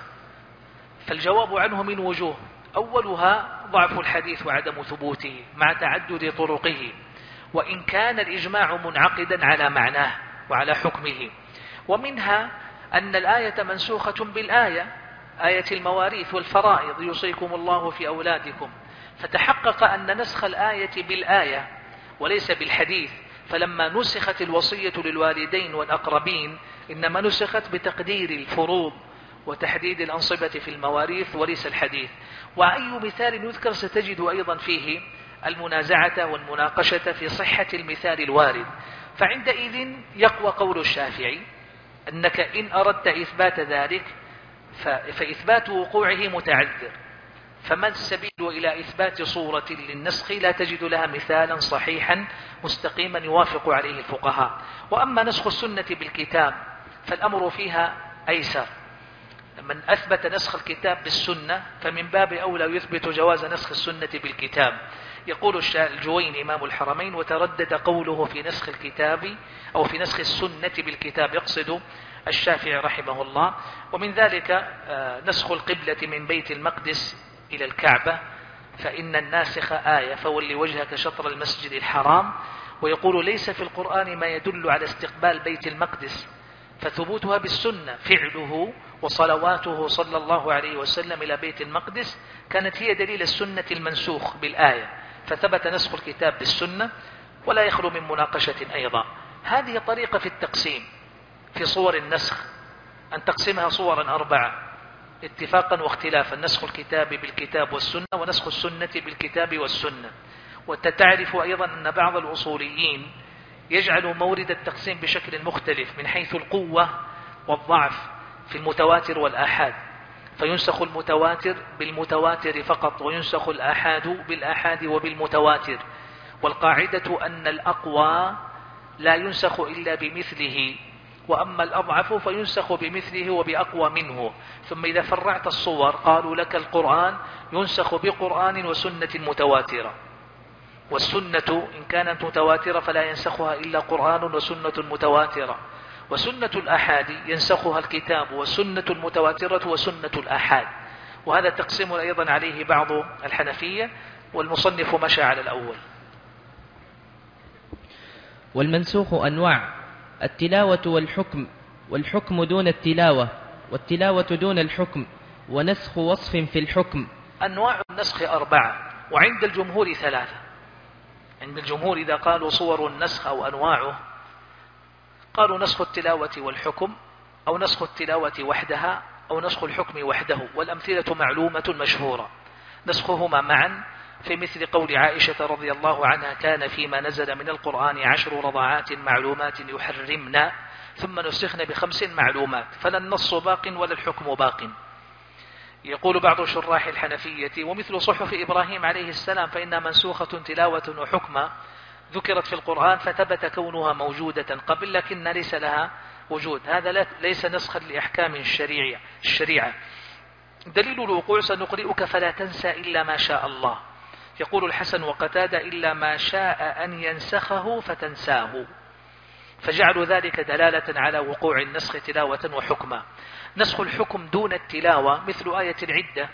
فالجواب عنه من وجوه: أولها ضعف الحديث وعدم ثبوته مع تعدد طرقه، وإن كان الإجماع منعقدا على معناه وعلى حكمه. ومنها أن الآية منسوخة بالآية، آية المواريث والفرائض: يوصيكم الله في أولادكم. فتحقق أن نسخ الآية بالآية وليس بالحديث، فلما نسخت الوصية للوالدين والأقربين إنما نسخت بتقدير الفروض وتحديد الأنصبة في المواريث وليس الحديث. وأي مثال يذكر ستجد أيضا فيه المنازعة والمناقشة في صحة المثال الوارد. فعندئذ يقوى قول الشافعي أنك إن أردت إثبات ذلك فإثبات وقوعه متعذر، فما السبيل إلى إثبات صورة للنسخ لا تجد لها مثالا صحيحا مستقيما يوافق عليه الفقهاء. وأما نسخ السنة بالكتاب فالأمر فيها أيسر. من أثبت نسخ الكتاب بالسنة فمن باب أولى يثبت جواز نسخ السنة بالكتاب. يقول الجويني إمام الحرمين: وتردد قوله في نسخ الكتاب أو في نسخ السنة بالكتاب، يقصد الشافعي رحمه الله. ومن ذلك نسخ القبلة من بيت المقدس إلى الكعبة، فإن الناسخ آية: فول وجهك شطر المسجد الحرام. ويقول: ليس في القرآن ما يدل على استقبال بيت المقدس، فثبوتها بالسنة فعله وصلواته صلى الله عليه وسلم إلى بيت المقدس كانت هي دليل السنة المنسوخ بالآية، فثبت نسخ الكتاب بالسنة ولا يخلو من مناقشة أيضا. هذه طريقة في التقسيم في صور النسخ، أن تقسمها صورا أربعة: اتفاقا واختلافا، نسخ الكتاب بالكتاب والسنة ونسخ السنة بالكتاب والسنة. وتتعرف أيضا أن بعض الأصوليين يجعل مورد التقسيم بشكل مختلف من حيث القوة والضعف في المتواتر والآحاد، فينسخ المتواتر بالمتواتر فقط، وينسخ الآحاد بالآحاد وبالمتواتر. والقاعدة أن الأقوى لا ينسخ إلا بمثله، وأما الأضعف فينسخ بمثله وبأقوى منه. ثم إذا فرعت الصور قالوا لك القرآن ينسخ بقرآن وسنة متواترة، والسنة إن كانت متواترة فلا ينسخها إلا قرآن وسنة متواترة، وسنة الآحاد ينسخها الكتاب والسنة المتواترة وسنة الآحاد. وهذا تقسيم أيضا عليه بعض الحنفية، والمصنف مشى على الأول. والمنسوخ أنواع: التلاوة والحكم، والحكم دون التلاوة، والتلاوة دون الحكم، ونسخ وصف في الحكم. أنواع النسخ 4، وعند الجمهور 3. عند الجمهور إذا قالوا صور النسخ أو أنواعه قالوا نسخ التلاوة والحكم، أو نسخ التلاوة وحدها، أو نسخ الحكم وحده. والأمثلة معلومة مشهورة، نسخهما معا في مثل قول عائشة رضي الله عنها: كان فيما نزل من القرآن 10 رضعات معلومات يحرمنا ثم نسخن ب5 معلومات، فلا النص باق ولا الحكم باق. يقول بعض شراح الحنفية: ومثل صحف إبراهيم عليه السلام فإنها منسوخة تلاوة وحكمة، ذكرت في القرآن فثبت كونها موجودة قبل لكن ليس لها وجود. هذا ليس نسخا لأحكام الشريعة. دليل الوقوع: سنقرئك فلا تنسى إلا ما شاء الله. يقول الحسن وقتادة: إلا ما شاء أن ينسخه فتنساه، فجعلوا ذلك دلالة على وقوع النسخ تلاوة وحكما. نسخ الحكم دون التلاوة مثل آية العدة: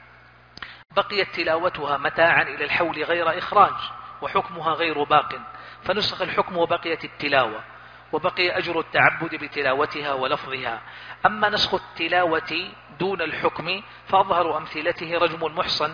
بقيت تلاوتها متاعا إلى الحول غير إخراج، وحكمها غير باق، فنسخ الحكم وبقيت التلاوة، وبقي أجر التعبد بتلاوتها ولفظها. أما نسخ التلاوة دون الحكم فأظهر أمثلته رجم المحصن: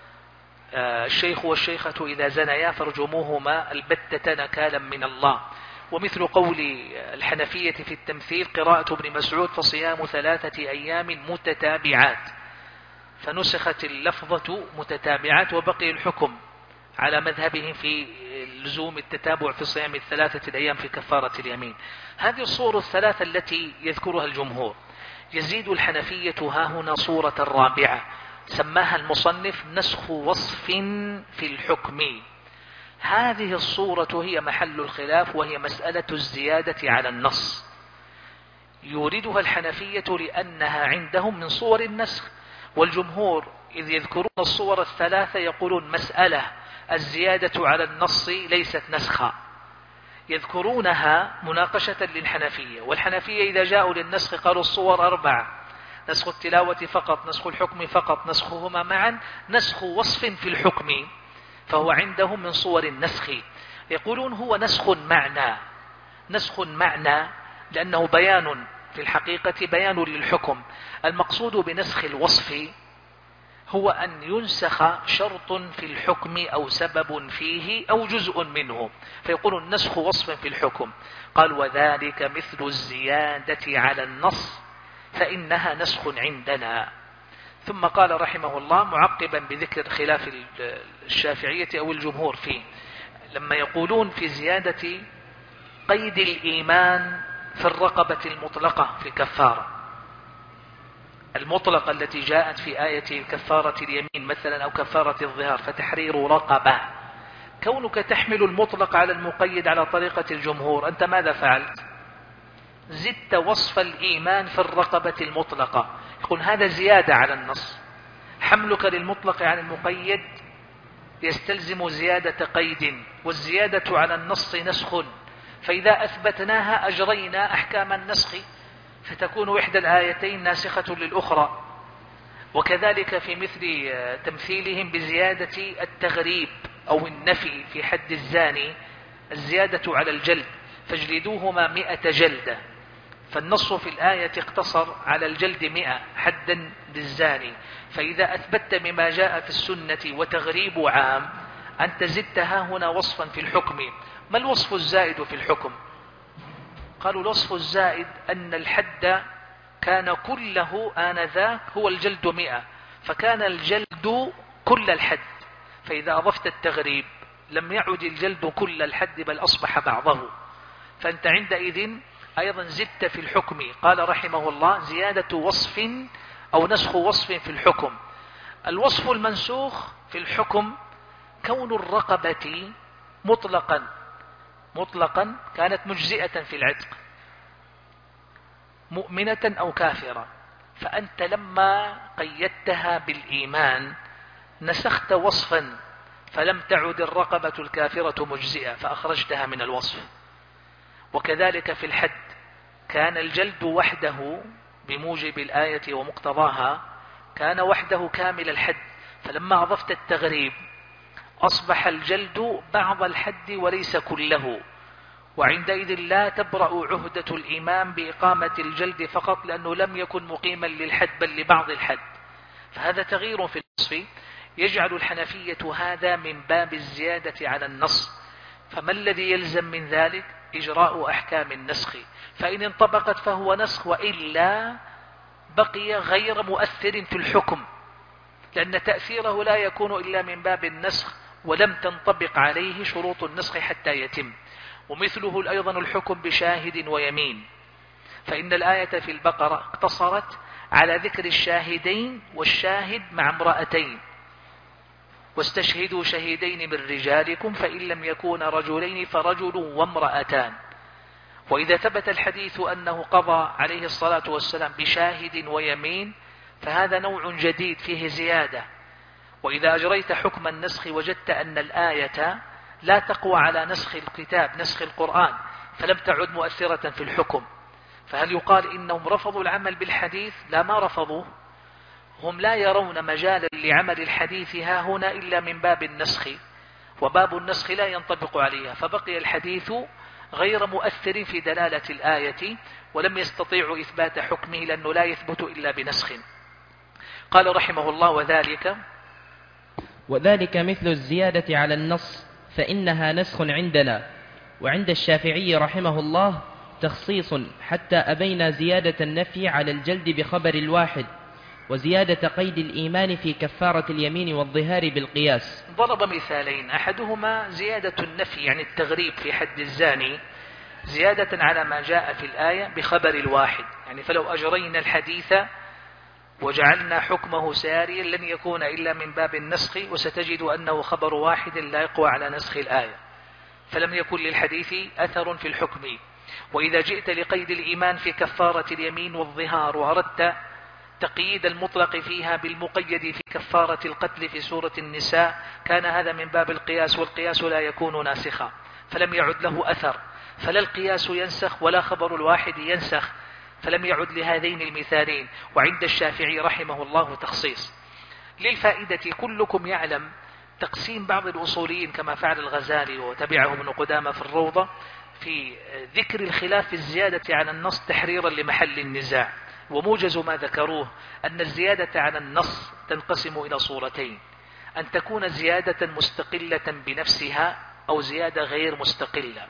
الشيخ والشيخة إذا زنيا فارجموهما البتة نكالا من الله. ومثل قول الحنفية في التمثيل: قراءة ابن مسعود فصيام 3 أيام متتابعات، فنسخت اللفظة متتابعات وبقي الحكم على مذهبهم في لزوم التتابع في صيام 3 الأيام في كفارة اليمين. هذه الصور 3 التي يذكرها الجمهور. يزيد الحنفية هاهنا صورة رابعة سماها المصنف نسخ وصف في الحكم. هذه الصورة هي محل الخلاف، وهي مسألة الزيادة على النص. يوردها الحنفية لأنها عندهم من صور النسخ، والجمهور إذ يذكرون الصور 3 يقولون مسألة الزيادة على النص ليست نسخا، يذكرونها مناقشة للحنفية. والحنفية إذا جاءوا للنسخ قالوا الصور 4: نسخ التلاوة فقط، نسخ الحكم فقط، نسخهما معا، نسخ وصف في الحكم، فهو عندهم من صور النسخ. يقولون هو نسخ معنى لأنه بيان في الحقيقة، بيان للحكم. المقصود بنسخ الوصف هو أن ينسخ شرط في الحكم أو سبب فيه أو جزء منه، فيقول النسخ وصف في الحكم. قال: وذلك مثل الزيادة على النص فإنها نسخ عندنا. ثم قال رحمه الله معقبا بذكر خلاف الشافعية أو الجمهور فيه، لما يقولون في زيادة قيد الإيمان في الرقبة المطلقة في الكفارة المطلقة التي جاءت في آية كفارة اليمين مثلا أو كفارة الظهار، فتحرير رقبة. كونك تحمل المطلق على المقيد على طريقة الجمهور، أنت ماذا فعلت؟ زدت وصف الإيمان في الرقبة المطلقة. يقول هذا زيادة على النص. حملك للمطلق عن المقيد يستلزم زيادة قيد، والزيادة على النص نسخ، فإذا أثبتناها أجرينا أحكام النسخ، فتكون إحدى الآيتين ناسخة للأخرى. وكذلك في مثل تمثيلهم بزيادة التغريب أو النفي في حد الزاني، الزيادة على الجلد: فاجلدوهما 100 جلدة، فالنص في الآية اقتصر على الجلد 100 حدا للزاني. فإذا أثبت بما جاء في السنة وتغريب عام، أنت زدتها هنا وصفا في الحكم. ما الوصف الزائد في الحكم؟ قالوا الوصف الزائد أن الحد كان كله آنذاك هو الجلد 100، فكان الجلد كل الحد. فإذا أضفت التغريب لم يعد الجلد كل الحد بل أصبح بعضه، فأنت عندئذ أيضا زدت في الحكم. قال رحمه الله: زيادة وصف أو نسخ وصف في الحكم. الوصف المنسوخ في الحكم كون الرقبة مطلقا كانت مجزئة في العتق، مؤمنة أو كافرة، فأنت لما قيدتها بالإيمان نسخت وصفا فلم تعد الرقبة الكافرة مجزئة فأخرجتها من الوصف. وكذلك في الحد كان الجلد وحده بموجب الآية ومقتضاها كان وحده كامل الحد، فلما أضفت التغريب أصبح الجلد بعض الحد وليس كله، وعندئذ لا تبرأ عهدة الإمام بإقامة الجلد فقط لأنه لم يكن مقيما للحد بل لبعض الحد. فهذا تغيير في الوصف يجعل الحنفية هذا من باب الزيادة على النص. فما الذي يلزم من ذلك؟ إجراء أحكام النسخ، فإن انطبقت فهو نسخ، وإلا بقي غير مؤثر في الحكم، لأن تأثيره لا يكون إلا من باب النسخ ولم تنطبق عليه شروط النسخ حتى يتم. ومثله أيضا الحكم بشاهد ويمين، فإن الآية في البقرة اقتصرت على ذكر الشاهدين والشاهد مع امرأتين: واستشهدوا شهيدين من رجالكم فإن لم يكونا رجلين فرجل وامرأتان. وإذا ثبت الحديث أنه قضى عليه الصلاة والسلام بشاهد ويمين فهذا نوع جديد فيه زيادة. وإذا أجريت حكم النسخ وجدت أن الآية لا تقوى على نسخ الكتاب، نسخ القرآن، فلم تعد مؤثرة في الحكم، فهل يقال إنهم رفضوا العمل بالحديث؟ لا، ما رفضوه، هم لا يرون مجالا لعمل الحديث ها هنا إلا من باب النسخ، وباب النسخ لا ينطبق عليها، فبقي الحديث غير مؤثر في دلالة الآية ولم يستطيعوا إثبات حكمه لأنه لا يثبت إلا بنسخ. قال رحمه الله: وذلك مثل الزيادة على النص فإنها نسخ عندنا، وعند الشافعي رحمه الله تخصيص حتى أبينا زيادة النفي على الجلد بخبر الواحد، وزيادة قيد الإيمان في كفارة اليمين والظهار بالقياس. ضرب مثالين: أحدهما زيادة النفي يعني التغريب في حد الزاني زيادة على ما جاء في الآية بخبر الواحد، يعني فلو أجرينا الحديث وجعلنا حكمه ساريا لن يكون إلا من باب النسخ، وستجد أنه خبر واحد لا يقوى على نسخ الآية، فلم يكن للحديث أثر في الحكم. وإذا جئت لقيد الإيمان في كفارة اليمين والظهار وأردت تقييد المطلق فيها بالمقيد في كفارة القتل في سورة النساء كان هذا من باب القياس، والقياس لا يكون ناسخا، فلم يعد له أثر، فلا القياس ينسخ ولا خبر الواحد ينسخ، فلم يعد لهذين المثالين. وعند الشافعي رحمه الله تخصيص. للفائدة كلكم يعلم تقسيم بعض الأصوليين كما فعل الغزالي وتبعه ابن قدامة في الروضة في ذكر الخلاف في الزيادة على النص تحريرا لمحل النزاع، وموجز ما ذكروه أن الزيادة على النص تنقسم إلى صورتين: أن تكون زيادة مستقلة بنفسها أو زيادة غير مستقلة.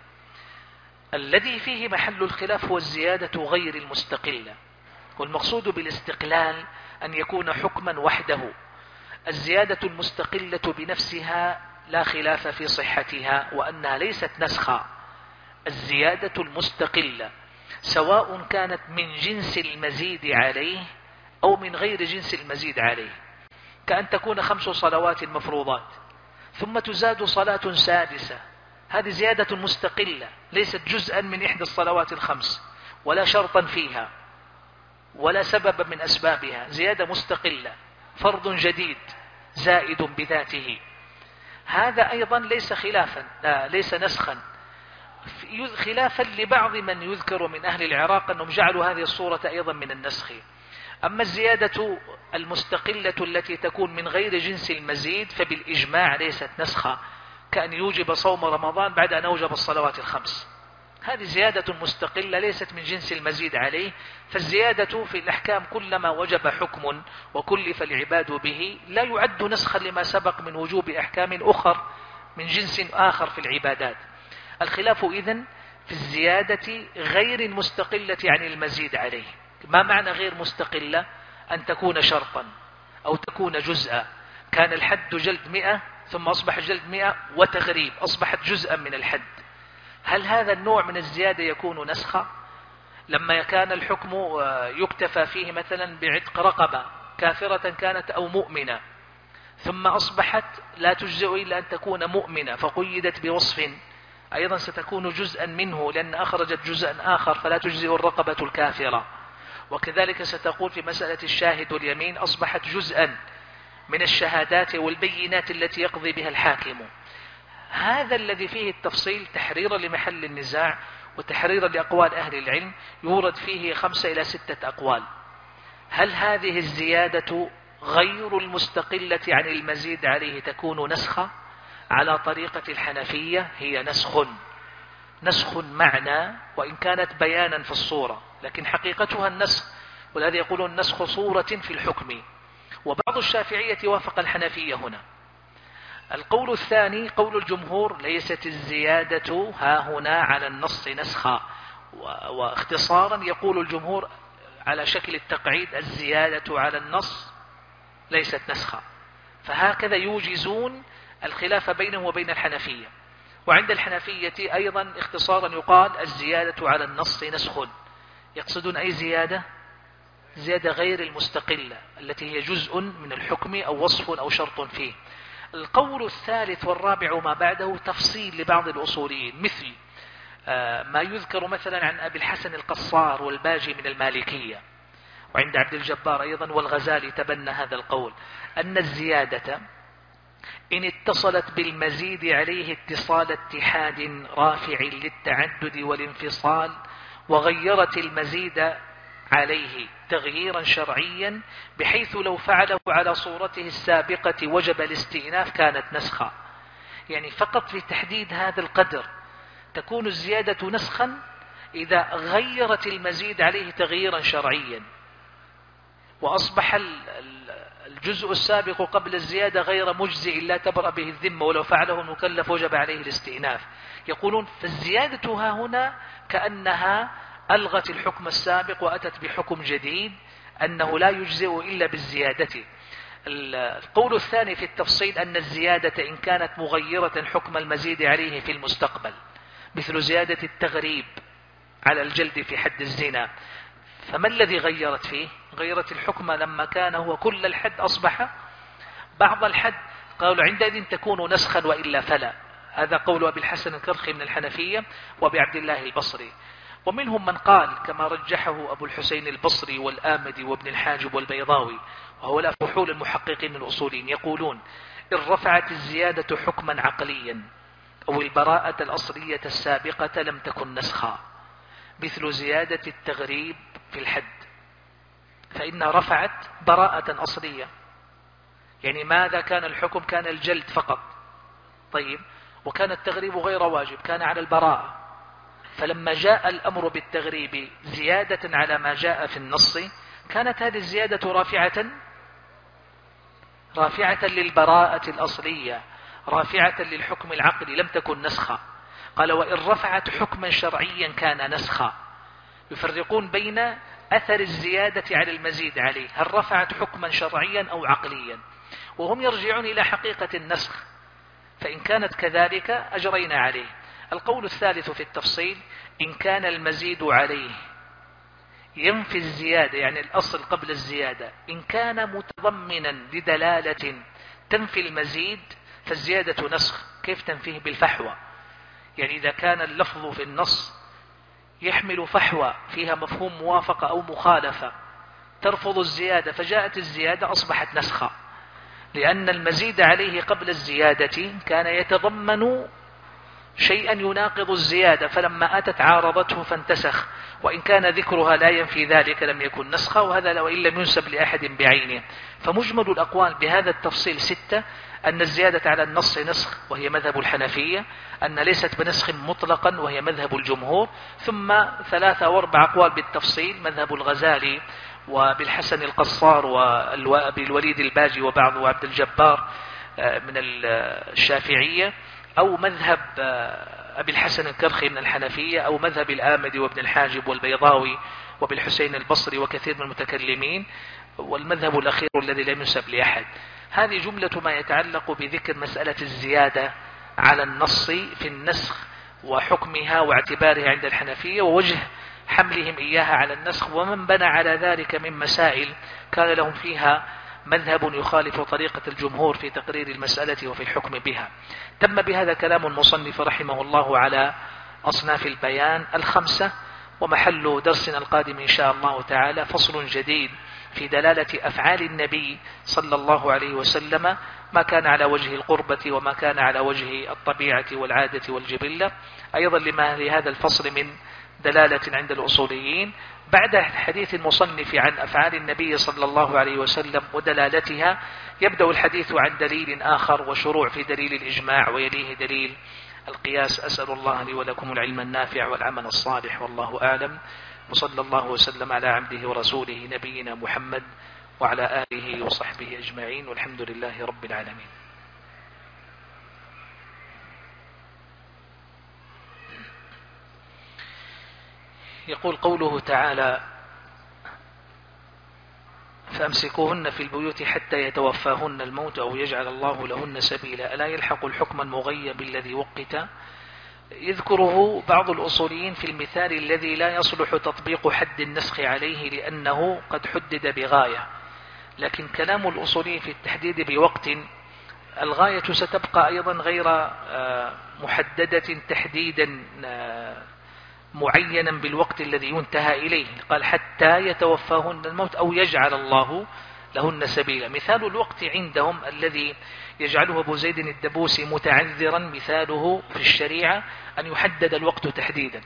الذي فيه محل الخلاف هو الزيادة غير المستقلة، والمقصود بالاستقلال أن يكون حكما وحده. الزيادة المستقلة بنفسها لا خلاف في صحتها وأنها ليست نسخا. الزيادة المستقلة سواء كانت من جنس المزيد عليه أو من غير جنس المزيد عليه، كأن تكون 5 صلوات مفروضات ثم تزاد صلاة سادسة، هذه زيادة مستقلة ليست جزءا من إحدى الصلوات ال5 ولا شرطا فيها ولا سببا من أسبابها، زيادة مستقلة، فرض جديد زائد بذاته. هذا أيضا ليس خلافا، ليس نسخا، خلافا لبعض من يذكر من أهل العراق أنهم جعلوا هذه الصورة أيضا من النسخ. أما الزيادة المستقلة التي تكون من غير جنس المزيد فبالإجماع ليست نسخة، كأن يوجب صوم رمضان بعد أن أوجب الصلوات ال5، هذه زيادة مستقلة ليست من جنس المزيد عليه. فالزيادة في الأحكام كلما وجب حكم وكلف العباد به لا يعد نسخا لما سبق من وجوب أحكام أخر من جنس آخر في العبادات. الخلاف إذن في الزيادة غير المستقلة عن المزيد عليه، ما معنى غير مستقلة؟ أن تكون شرطا أو تكون جزءا. كان الحد جلد 100 ثم أصبح جلد 100 وتغريب، أصبحت جزءا من الحد. هل هذا النوع من الزيادة يكون نسخا؟ لما كان الحكم يكتفى فيه مثلا بعتق رقبة كافرة كانت أو مؤمنة، ثم أصبحت لا تجزئ إلا أن تكون مؤمنة فقيدت بوصف، أيضا ستكون جزءا منه لأن أخرجت جزءا آخر فلا تجزئ الرقبة الكافرة. وكذلك ستقول في مسألة الشاهد واليمين أصبحت جزءا من الشهادات والبينات التي يقضي بها الحاكم. هذا الذي فيه التفصيل تحريرا لمحل النزاع وتحريرا لأقوال أهل العلم، يورد فيه 5 إلى 6 أقوال. هل هذه الزيادة غير المستقلة عن المزيد عليه تكون نسخة؟ على طريقة الحنفية هي نسخ معنى وإن كانت بيانا في الصورة، لكن حقيقتها النسخ، ولهذا يقولون نسخ صورة في الحكم. وبعض الشافعية وافق الحنفية هنا. القول الثاني قول الجمهور: ليست الزيادة ها هنا على النص نسخا. واختصارا يقول الجمهور على شكل التقعيد: الزيادة على النص ليست نسخا. فهكذا يوجزون الخلاف بينه وبين الحنفية. وعند الحنفية أيضا اختصارا يقال: الزيادة على النص نسخ. يقصدون أي زيادة؟ زيادة غير المستقلة التي هي جزء من الحكم أو وصف أو شرط فيه. القول الثالث والرابع ما بعده تفصيل لبعض الأصوليين، مثل ما يذكر مثلا عن أبي الحسن القصار والباجي من المالكية، وعند عبد الجبار أيضا والغزالي تبنى هذا القول، أن الزيادة إن اتصلت بالمزيد عليه اتصال اتحاد رافع للتعدد والانفصال، وغيرت المزيد عليه تغييرا شرعيا بحيث لو فعله على صورته السابقة وجب الاستئناف، كانت نسخا. يعني فقط في تحديد هذا القدر تكون الزيادة نسخا إذا غيرت المزيد عليه تغييرا شرعيا، وأصبح الجزء السابق قبل الزيادة غير مجزئ لا تبرأ به الذمة، ولو فعله المكلف وجب عليه الاستئناف. يقولون فالزيادة ها هنا كأنها ألغت الحكم السابق وأتت بحكم جديد أنه لا يجزئ إلا بالزيادة. القول الثاني في التفصيل أن الزيادة إن كانت مغيرة حكم المزيد عليه في المستقبل، مثل زيادة التغريب على الجلد في حد الزنا، فما الذي غيرت فيه؟ غيرت الحكم لما كان هو كل الحد أصبح بعض الحد، قالوا عندئذ تكون نسخا وإلا فلا. هذا قول أبي الحسن الكرخي من الحنفية وبعبد الله البصري. ومنهم من قال كما رجحه أبو الحسين البصري والآمدي وابن الحاجب والبيضاوي، وهو لا فحول المحققين من الأصولين، يقولون إن رفعت الزيادة حكما عقليا أو البراءة الأصلية السابقة لم تكن نسخا، مثل زيادة التغريب في الحد، فإن رفعت براءة أصلية. يعني ماذا كان الحكم؟ كان الجلد فقط، طيب، وكان التغريب غير واجب، كان على البراءة. فلما جاء الأمر بالتغريب زيادة على ما جاء في النص، كانت هذه الزيادة رافعة للبراءة الأصلية، رافعة للحكم العقلي، لم تكن نسخا. قال وإن رفعت حكما شرعيا كان نسخا. يفرقون بين أثر الزيادة على المزيد عليه، هل رفعت حكما شرعيا أو عقليا، وهم يرجعون إلى حقيقة النسخ، فإن كانت كذلك أجرينا عليه. القول الثالث في التفصيل: إن كان المزيد عليه ينفي الزيادة، يعني الأصل قبل الزيادة، إن كان متضمنا لدلالة تنفي المزيد فالزيادة نسخ. كيف تنفيه؟ بالفحوى. يعني إذا كان اللفظ في النص يحمل فحوى فيها مفهوم موافقة أو مخالفة ترفض الزيادة، فجاءت الزيادة أصبحت نسخة، لأن المزيد عليه قبل الزيادة كان يتضمن شيئا يناقض الزيادة، فلما أتت عارضته فانتسخ، وإن كان ذكرها لا ينفي ذلك لم يكن نسخا، وهذا لو إن لم ينسب لأحد بعينه. فمجمل الأقوال بهذا التفصيل 6: أن الزيادة على النص نسخ وهي مذهب الحنفية، أن ليست بنسخ مطلقا وهي مذهب الجمهور، ثم 3 أو 4 أقوال بالتفصيل: مذهب الغزالي وبالحسن القصار وبالوليد الباجي وبعض وعبد الجبار من الشافعية، أو مذهب أبي الحسن الكرخي من الحنفية، أو مذهب الآمدي وابن الحاجب والبيضاوي وبالحسين البصري وكثير من المتكلمين، والمذهب الأخير الذي لم ينسب لأحد. هذه جملة ما يتعلق بذكر مسألة الزيادة على النص في النسخ وحكمها واعتبارها عند الحنفية، ووجه حملهم إياها على النسخ، ومن بنى على ذلك من مسائل كان لهم فيها مذهب يخالف طريقة الجمهور في تقرير المسألة وفي الحكم بها. تم بهذا كلام المصنف رحمه الله على أصناف البيان الخمسة. ومحل درسنا القادم إن شاء الله تعالى فصل جديد في دلالة أفعال النبي صلى الله عليه وسلم، ما كان على وجه القربة وما كان على وجه الطبيعة والعادة والجبلة، أيضا لما لهذا الفصل من دلالة عند الأصوليين. بعد حديث المصنف عن أفعال النبي صلى الله عليه وسلم ودلالتها، يبدأ الحديث عن دليل آخر وشروع في دليل الإجماع، ويليه دليل القياس. أسأل الله لي ولكم العلم النافع والعمل الصالح، والله أعلم. وصلى الله وسلم على عبده ورسوله نبينا محمد وعلى آله وصحبه أجمعين، والحمد لله رب العالمين. يقول قوله تعالى: فأمسكوهن في البيوت حتى يتوفاهن الموت أو يجعل الله لهن سبيلا، ألا يلحق الحكم المغيب الذي وقت. يذكره بعض الأصوليين في المثال الذي لا يصلح تطبيق حد النسخ عليه لأنه قد حدد بغاية، لكن كلام الأصوليين في التحديد بوقت، الغاية ستبقى أيضا غير محددة تحديدا معينا بالوقت الذي ينتهى إليه. قال حتى يتوفاهن الموت أو يجعل الله لهن سبيلا. مثال الوقت عندهم الذي يجعله أبو زيد الدبوسي متعذرا، مثاله في الشريعة أن يحدد الوقت تحديدا.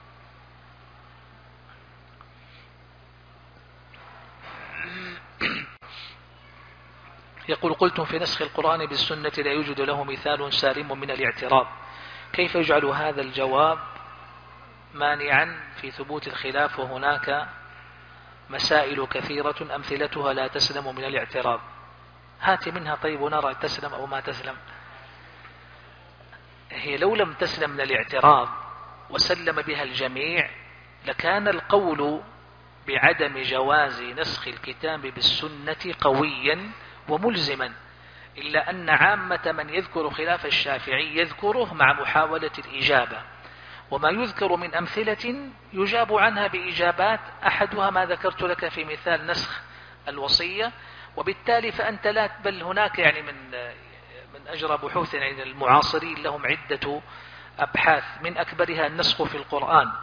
يقول: قلتم في نسخ القرآن بالسنة لا يوجد له مثال سالم من الاعتراض، كيف يجعل هذا الجواب مانعا في ثبوت الخلاف وهناك مسائل كثيرة أمثلتها لا تسلم من الاعتراض؟ هات منها طيب ونرى تسلم أو ما تسلم. هي لو لم تسلم من الاعتراض وسلم بها الجميع لكان القول بعدم جواز نسخ الكتاب بالسنة قويا وملزما، إلا أن عامة من يذكر خلاف الشافعي يذكره مع محاولة الإجابة، وما يذكر من أمثلة يجاب عنها بإجابات، أحدها ما ذكرت لك في مثال نسخ الوصية. وبالتالي فأنت لا، بل هناك يعني من أجرى بحوث عند المعاصرين لهم عدة أبحاث، من أكبرها النسخ في القرآن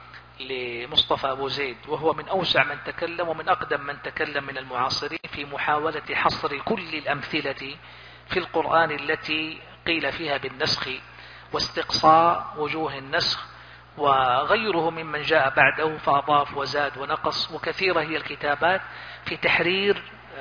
لمصطفى أبو زيد، وهو من أوسع من تكلم ومن أقدم من تكلم من المعاصرين في محاولة حصر كل الأمثلة في القرآن التي قيل فيها بالنسخ واستقصاء وجوه النسخ، وغيره ممن جاء بعده فأضاف وزاد ونقص. وكثيرة هي الكتابات في تحرير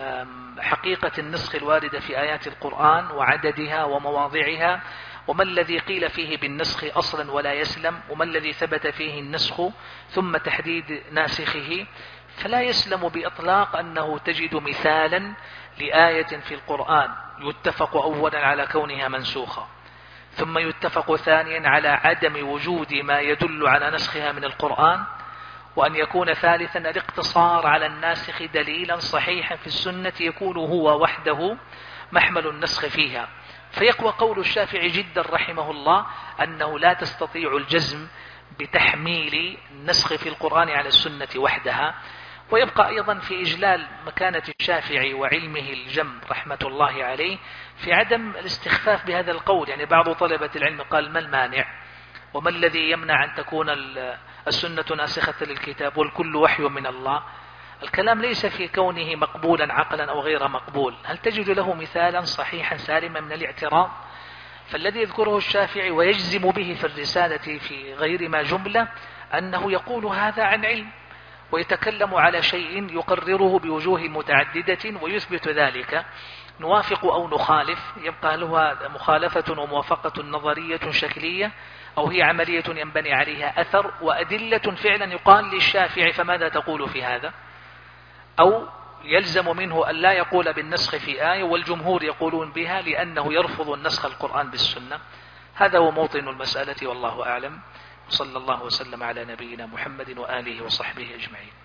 حقيقة النسخ الواردة في آيات القرآن وعددها ومواضعها، وما الذي قيل فيه بالنسخ أصلا ولا يسلم، وما الذي ثبت فيه النسخ، ثم تحديد ناسخه. فلا يسلم بإطلاق أنه تجد مثالا لآية في القرآن يتفق أولا على كونها منسوخة، ثم يتفق ثانيا على عدم وجود ما يدل على نسخها من القرآن، وأن يكون ثالثا الاقتصار على الناسخ دليلا صحيحا في السنة يكون هو وحده محمل النسخ فيها. فيقوى قول الشافعي جدا رحمه الله أنه لا تستطيع الجزم بتحميل النسخ في القرآن على السنة وحدها. ويبقى أيضا في إجلال مكانة الشافعي وعلمه الجم رحمة الله عليه في عدم الاستخفاف بهذا القول. يعني بعض طلبة العلم قال: ما المانع وما الذي يمنع أن تكون السنة ناسخة للكتاب والكل وحي من الله؟ الكلام ليس في كونه مقبولا عقلا أو غير مقبول، هل تجد له مثالا صحيحا سالما من الاعتراض؟ فالذي يذكره الشافعي ويجزم به في الرسالة في غير ما جملة أنه يقول هذا عن علم، ويتكلم على شيء يقرره بوجوه متعددة ويثبت ذلك. نوافق أو نخالف، يبقى له مخالفة وموافقة نظرية شكلية، أو هي عملية ينبني عليها أثر وأدلة فعلا يقال للشافعي فماذا تقول في هذا؟ أو يلزم منه أن لا يقول بالنسخ في آية والجمهور يقولون بها لأنه يرفض النسخ القرآن بالسنة. هذا هو موطن المسألة، والله أعلم. صلى الله وسلم على نبينا محمد وآله وصحبه أجمعين.